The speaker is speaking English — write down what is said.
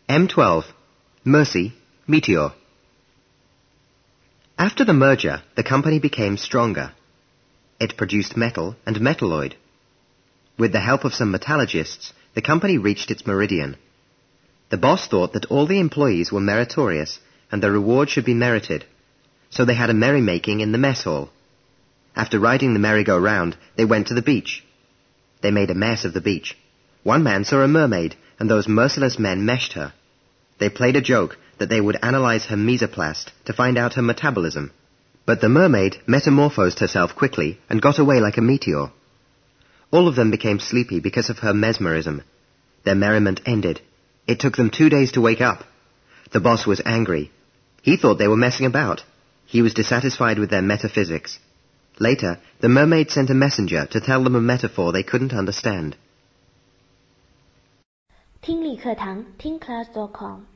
M12. Mercy, Meteor. After the merger, the company became stronger. It produced metal and metalloid. With the help of some metallurgists, the company reached its meridian. The boss thought that all the employees were meritorious and the reward should be merited, so they had a merrymaking in the mess hall. After riding the merry-go-round, they went to the beach. They made a mess of the beach. One man saw a mermaid, and those merciless men meshed her. They played a joke that they would analyze her mesoplast to find out her metabolism. But the mermaid metamorphosed herself quickly and got away like a meteor. All of them became sleepy because of her mesmerism. Their merriment ended. It took them 2 days to wake up. The boss was angry. He thought they were messing about. He was dissatisfied with their metaphysics. Later, the mermaid sent a messenger to tell them a metaphor they couldn't understand. 听力课堂听class.com